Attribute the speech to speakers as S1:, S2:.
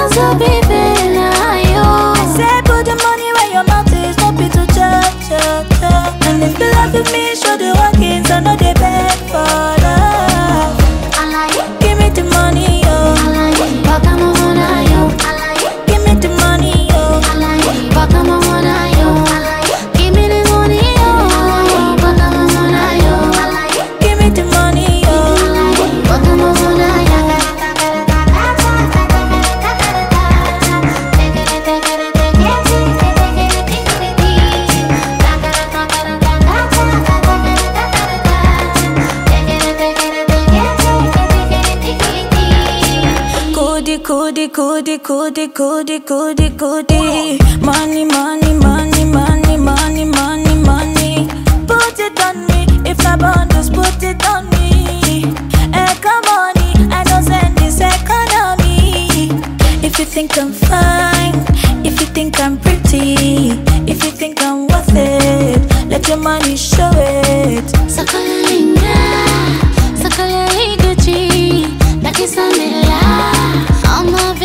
S1: so baby, now you.
S2: I say put the money where your mouth is, not be to chop, chop, chop. And if you love me, show the workings, I know they beg for love. Give me the money, yo. Give me the money, yo. Give me the money, yo. Goody. Money, money, money, money, money, money, money. Put it on me, if I want just put it on me. Come on, I don't send this economy. If you think I'm fine, if you think I'm pretty, if you think I'm worth it, let your money show it.
S1: Sakalinga, Gucci, Lucky Samela, I'm a